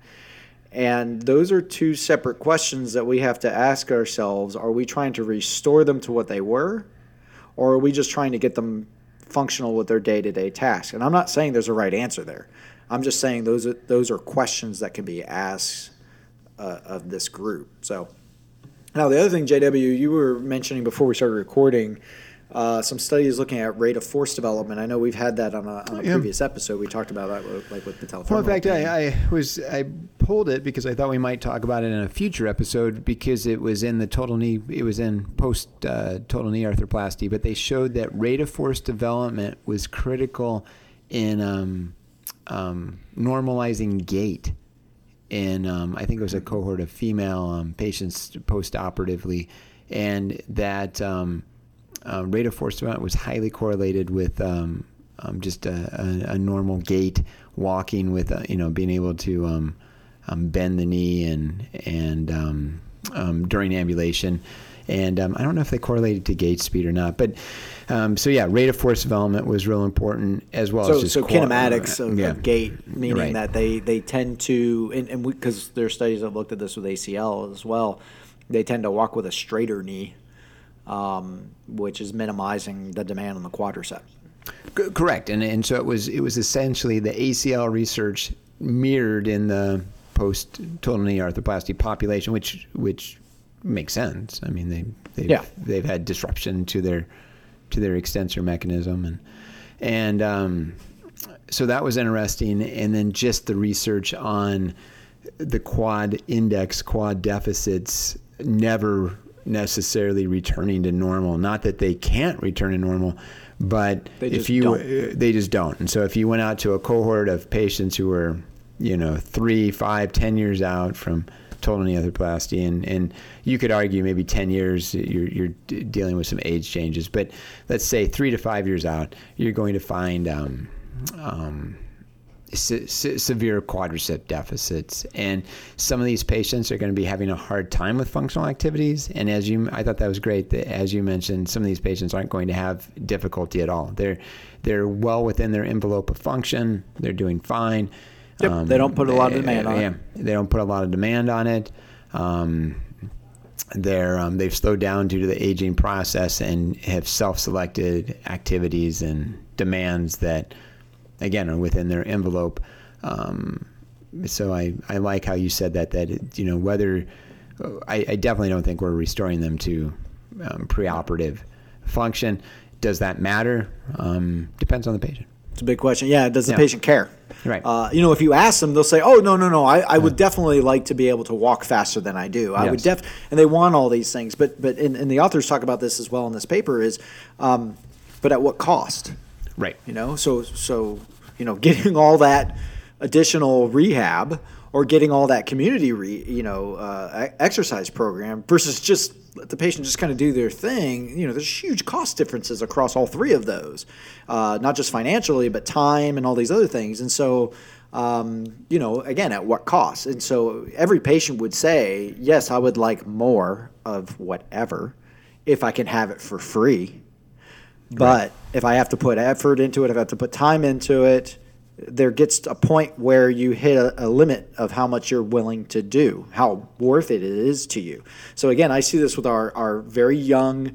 And those are two separate questions that we have to ask ourselves. Are we trying to restore them to what they were, or are we just trying to get them functional with their day-to-day tasks? And I'm not saying there's a right answer there. I'm just saying those are, those are questions that can be asked uh, of this group. So. Now, the other thing, J W, you were mentioning before we started recording, uh, some studies looking at rate of force development. I know we've had that on a, on a yeah. previous episode. We talked about that, with, like with patellofemoral. Well, in fact, I, I was I pulled it because I thought we might talk about it in a future episode because it was in the total knee. It was in post uh, total knee arthroplasty, but they showed that rate of force development was critical in um, um, normalizing gait. In um, I think it was a cohort of female um, patients post-operatively, and that um, uh, rate of force development was highly correlated with um, um, just a, a, a normal gait, walking with uh, you know being able to um, um, bend the knee and and um, um, during ambulation. And um, I don't know if they correlated to gait speed or not, but um, so yeah, rate of force development was real important as well so, as just so qual- kinematics of, yeah. of gait, meaning Right. that they, they tend to, and, and because there are studies that looked at this with A C L as well, they tend to walk with a straighter knee, um, which is minimizing the demand on the quadricep. C- correct, and and so it was it was essentially the A C L research mirrored in the post total knee arthroplasty population, which which. Makes sense. I mean, they they've, yeah. they've had disruption to their to their extensor mechanism, and and um, so that was interesting. And then just the research on the quad index, quad deficits, never necessarily returning to normal. Not that they can't return to normal, but they if you don't. they just don't. And so if you went out to a cohort of patients who were, you know, three, five, ten years out from total knee arthroplasty, and, and you could argue maybe ten years you're, you're d- dealing with some age changes, but let's say three to five years out, you're going to find um, um, se- se- severe quadricep deficits, and some of these patients are going to be having a hard time with functional activities. And as you, I thought that was great that as you mentioned, some of these patients aren't going to have difficulty at all. They're they're well within their envelope of function. They're doing fine. Yep, um, they don't put a lot of demand uh, on yeah, it. They don't put a lot of demand on it. Um, they're um, they've slowed down due to the aging process and have self-selected activities and demands that, again, are within their envelope. Um, so I, I like how you said that. That it, you know whether I, I definitely don't think we're restoring them to um, preoperative function. Does that matter? Um, depends on the patient. It's a big question. Yeah, does the Yeah. patient care? Right. Uh, you know, if you ask them, they'll say, "Oh, no, no, no. I, I would definitely like to be able to walk faster than I do. I would Yes. def," and they want all these things. But but and, and the authors talk about this as well in this paper is, um, but at what cost? Right. You know, so so you know, getting all that additional rehab or getting all that community, re, you know, uh, exercise program versus just let the patient just kind of do their thing. You know, there's huge cost differences across all three of those, uh, not just financially, but time and all these other things. And so, um, you know, again, at what cost? And so every patient would say, yes, I would like more of whatever if I can have it for free. But right. if I have to put effort into it, if I have to put time into it, there gets a point where you hit a, a limit of how much you're willing to do, how worth it it is to you. So again, I see this with our, our very young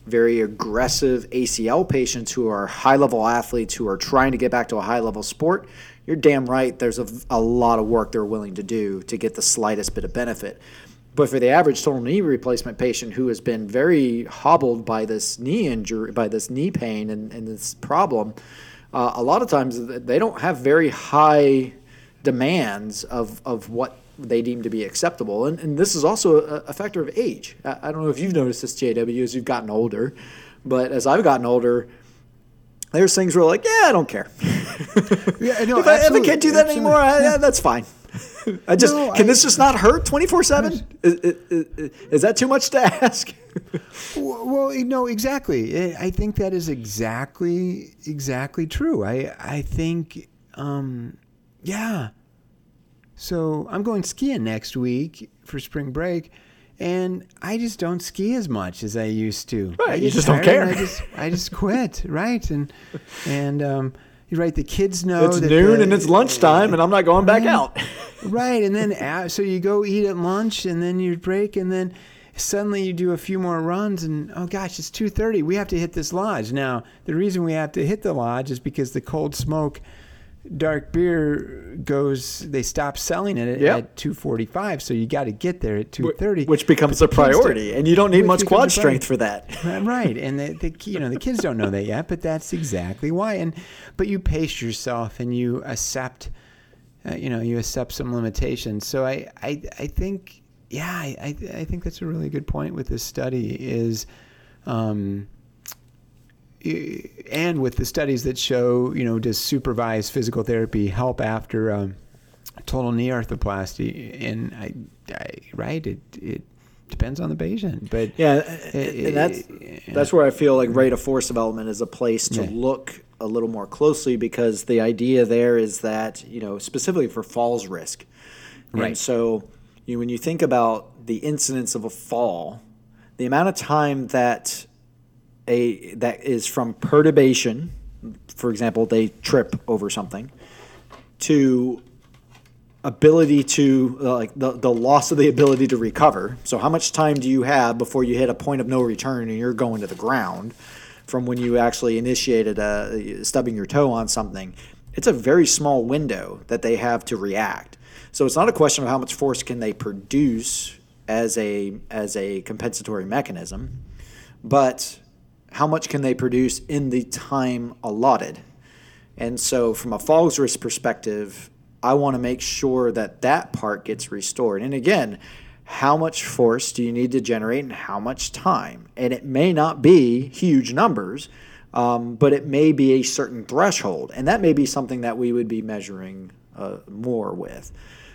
very aggressive A C L patients who are high-level athletes who are trying to get back to a high-level sport, you're damn right there's a, a lot of work they're willing to do to get the slightest bit of benefit. But for the average total knee replacement patient who has been very hobbled by this knee injury, by this knee pain and, and this problem, uh, a lot of times they don't have very high demands of, of what they deem to be acceptable. And, and this is also a, a factor of age. I, I don't know if you've noticed this, J W, as you've gotten older, but as I've gotten older, there's things where like, yeah, I don't care. Yeah, no, if, I, if I can't do that absolutely. anymore, I, Yeah. that's fine. I just No, can I- this just not hurt twenty-four seven? Is, is, is that too much to ask? Well, well, no, exactly. I I think that is exactly exactly true. I I think, um, yeah. So I'm going skiing next week for spring break, and I just don't ski as much as I used to. Right, I you get just don't tired and care. I just I just quit, right? And and um, you're right. The kids know It's that noon the- and it's lunchtime, and I'm not going back Right. out. Right, and then uh, so you go eat at lunch, and then you break, and then suddenly you do a few more runs, and oh gosh, it's two thirty. We have to hit this lodge. Now, the reason we have to hit the lodge is because the cold smoke dark beer goes. They stop selling it at, Yep. at two forty-five, so you got to get there at two thirty, Which becomes a But the kids priority, don't- and you don't need which much becomes quad a strength priority. for that. Right, and the, the you know the kids don't know that yet, but that's exactly why. And but you pace yourself and you accept, uh, you know, you accept some limitations. So I I, I think yeah I, I I think that's a really good point with this study is, um, and with the studies that show, you know, does supervised physical therapy help after um, total knee arthroplasty? And I, I right it it. Depends on the patient, but Yeah, it- and that's it- that's where I feel like rate of force development is a place to Yeah. look a little more closely, because the idea there is that, you know, specifically for falls risk. And Right. so you, when you think about the incidence of a fall, the amount of time that a that is from perturbation, for example, they trip over something, to ability to uh, like the, the loss of the ability to recover. So how much time do you have before you hit a point of no return and you're going to the ground from when you actually initiated a, stubbing your toe on something? It's a very small window that they have to react. So it's not a question of how much force can they produce as a as a compensatory mechanism, but how much can they produce in the time allotted. And so from a falls risk perspective, I want to make sure that that part gets restored. And again, how much force do you need to generate and how much time? And it may not be huge numbers, um, but it may be a certain threshold. And that may be something that we would be measuring uh, more with.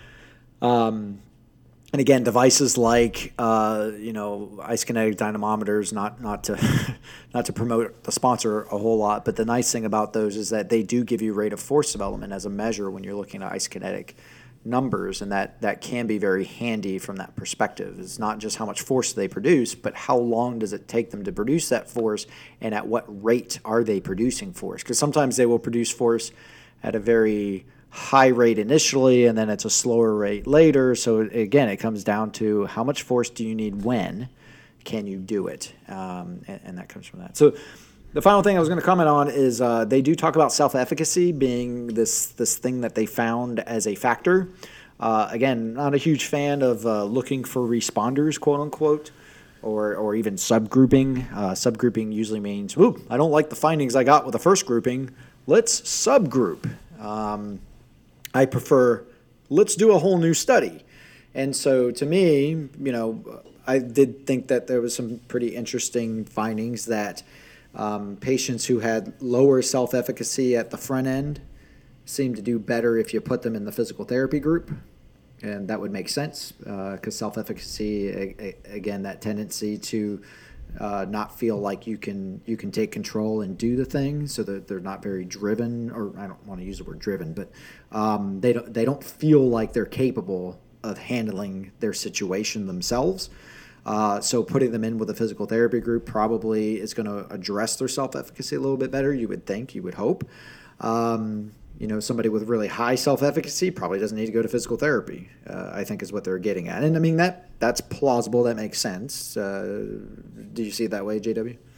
Um, and again, devices like uh, you know ice kinetic dynamometers, not not to not to promote the sponsor a whole lot, but the nice thing about those is that they do give you rate of force development as a measure when you're looking at ice kinetic numbers, and that that can be very handy from that perspective. It's not just how much force they produce, but how long does it take them to produce that force, and at what rate are they producing force? Because sometimes they will produce force at a very high rate initially, and then it's a slower rate later. So again, it comes down to how much force do you need, when can you do it, um, and, and that comes from that. So the final thing I was going to comment on is uh, they do talk about self-efficacy being this this thing that they found as a factor. Uh, again, not a huge fan of uh, looking for responders, quote unquote, or or even subgrouping. Uh, subgrouping usually means, "Ooh, I don't like the findings I got with the first grouping. Let's subgroup." Um, I prefer, let's do a whole new study. And so to me, you know, I did think that there was some pretty interesting findings that um, patients who had lower self-efficacy at the front end seemed to do better if you put them in the physical therapy group. And that would make sense because uh, self-efficacy, a, a, again, that tendency to uh, not feel like you can you can take control and do the thing, so that they're not very driven, or I don't want to use the word driven, but um, they don't they don't feel like they're capable of handling their situation themselves. Uh, so putting them in with a physical therapy group probably is going to address their self-efficacy a little bit better. You would think, you would hope. Um, you know, somebody with really high self-efficacy probably doesn't need to go to physical therapy, uh, I think is what they're getting at. And I mean, that that's plausible. That makes sense. Uh, do you see it that way, J W?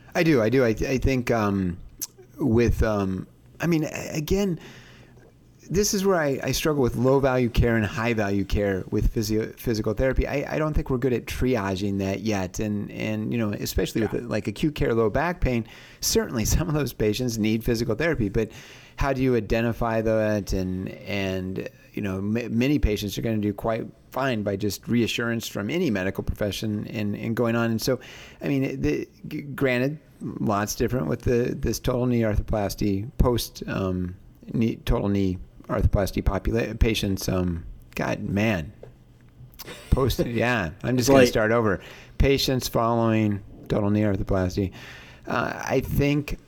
I do. I do. I, I think um, with, um, I mean, again, this is where I, I struggle with low value care and high value care with physio, physical therapy. I, I don't think we're good at triaging that yet. And, and you know, especially yeah. with like acute care, low back pain, certainly some of those patients need physical therapy. But how do you identify that? And, and you know, m- many patients are going to do quite fine by just reassurance from any medical profession and, and going on. And so, I mean, the, granted, lots different with the this total knee arthroplasty, post um, knee, total knee arthroplasty popula- patients. Um, God, man, post. yeah, I'm just going to start over. Patients following total knee arthroplasty. Uh, I think,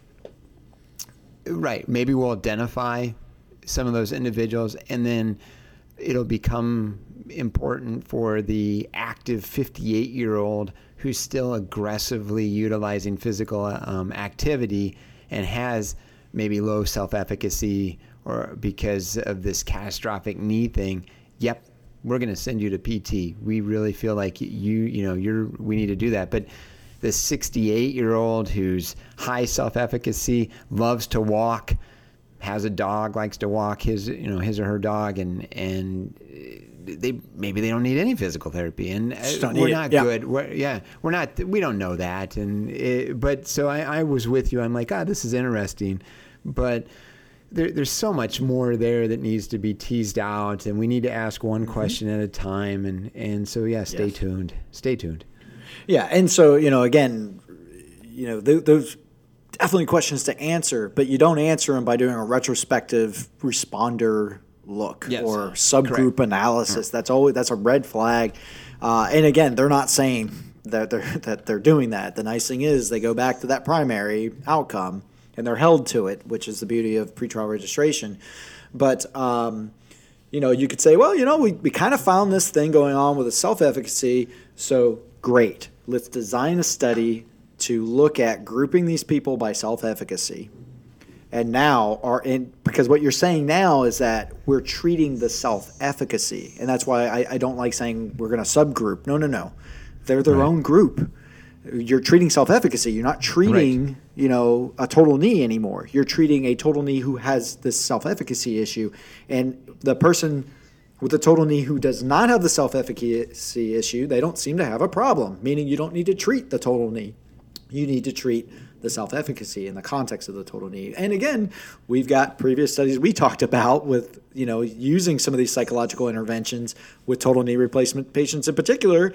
right, maybe we'll identify some of those individuals, and then it'll become important for the active fifty-eight-year-old who's still aggressively utilizing physical um, activity and has maybe low self-efficacy or because of this catastrophic knee thing. Yep, we're going to send you to P T. We really feel like you, you know, you're, we need to do that. But the sixty-eight-year-old who's high self-efficacy, loves to walk, has a dog, likes to walk his, you know, his or her dog, and and they maybe they don't need any physical therapy, and we're not yeah. good. We're, yeah, we're not. We don't know that, and it, but so I, I was with you. I'm like, ah, this is interesting, but there, there's so much more there that needs to be teased out, and we need to ask one mm-hmm. question at a time, and and so yeah, stay yes. tuned. Stay tuned. Yeah, and so you know, again, you know, th- those. Definitely questions to answer, but you don't answer them by doing a retrospective responder look yes. or subgroup Correct. analysis. Mm-hmm. That's always that's a red flag. Uh, and again, they're not saying that they're that they're doing that. The nice thing is they go back to that primary outcome and they're held to it, which is the beauty of pretrial registration. But um, you know, you could say, well, you know, we we kind of found this thing going on with the self-efficacy, so great. Let's design a study to look at grouping these people by self-efficacy. And now are in, because what you're saying now is that we're treating the self-efficacy. And that's why I, I don't like saying we're going to subgroup. No, no, no. They're their right. own group. You're treating self-efficacy. You're not treating, right. you know, a total knee anymore. You're treating a total knee who has this self-efficacy issue. And the person with the total knee who does not have the self-efficacy issue, they don't seem to have a problem, meaning you don't need to treat the total knee. You need to treat the self-efficacy in the context of the total knee. And again, we've got previous studies we talked about with, you know, using some of these psychological interventions with total knee replacement patients in particular,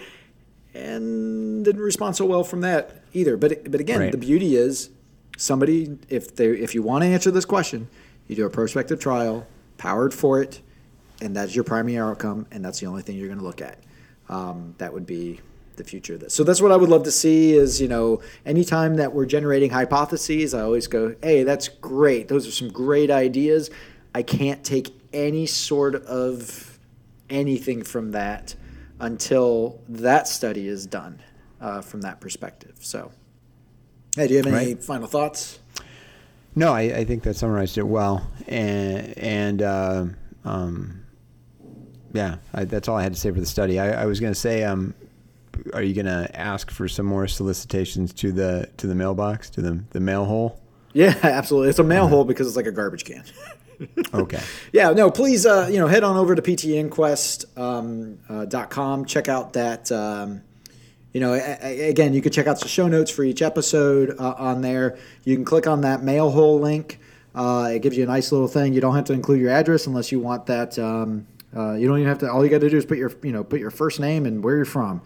and didn't respond so well from that either. But but again, right. the beauty is somebody, if they if you want to answer this question, you do a prospective trial, powered for it, and that's your primary outcome, and that's the only thing you're going to look at. Um, that would be the future of this. So that's what I would love to see is, you know, anytime that we're generating hypotheses, I always go, hey, that's great. Those are some great ideas. I can't take any sort of anything from that until that study is done uh, from that perspective. So, hey, do you have any right. final thoughts? No, I, I think that summarized it well. And, and uh, um, yeah, I, that's all I had to say for the study. I, I was going to say, um, are you going to ask for some more solicitations to the to the mailbox, to the the mail hole? Yeah, absolutely. It's a mail uh-huh. hole because it's like a garbage can. Okay. Yeah, no, please, uh, you know, head on over to p t inquest dot com. Um, uh, check out that, um, you know, a, a, again, you can check out the show notes for each episode uh, on there. You can click on that mail hole link. Uh, it gives you a nice little thing. You don't have to include your address unless you want that. Um, uh, you don't even have to. All you got to do is put your, you know, put your first name and where you're from.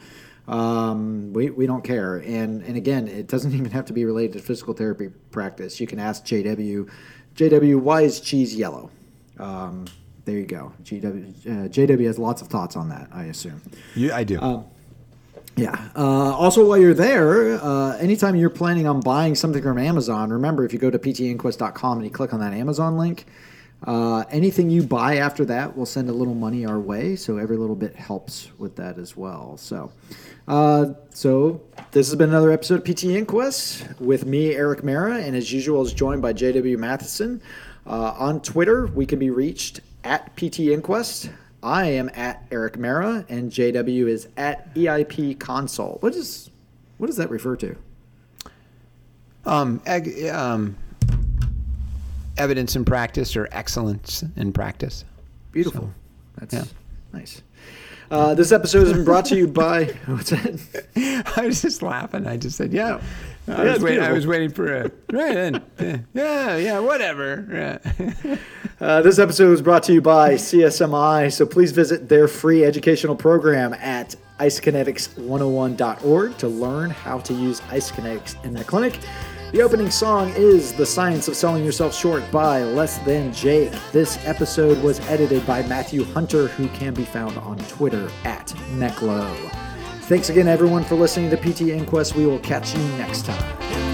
Um, we, we don't care. And, and again, it doesn't even have to be related to physical therapy practice. You can ask J W, J W, why is cheese yellow? Um, there you go. G W, uh, J W has lots of thoughts on that, I assume. Yeah, I do. Um, yeah. Uh, also, while you're there, uh, anytime you're planning on buying something from Amazon, remember, if you go to p t inquest dot com and you click on that Amazon link, Uh, anything you buy after that will send a little money our way, so every little bit helps with that as well. So, uh, so this has been another episode of P T Inquest with me, Eric Mara, and as usual, is joined by J W Matheson. Uh, on Twitter, we can be reached at P T Inquest. I am at Eric Mara, and J W is at E I P Consult. What is what does that refer to? Um, eg- um, evidence in practice or excellence in practice. Beautiful. So, That's yeah. nice. Uh, this episode has been brought to you by what's that? I was just laughing. I just said, yeah. I, Yeah, was, it's wait, I beautiful. was waiting for a right in. Yeah, yeah, whatever. Yeah. Uh, this episode was brought to you by C S M I, so please visit their free educational program at ice kinetics one oh one dot org to learn how to use Ice Kinetics in the clinic. The opening song is The Science of Selling Yourself Short by Less Than Jake. This episode was edited by Matthew Hunter, who can be found on Twitter at Mechlo. Thanks again, everyone, for listening to P T Inquest. We will catch you next time.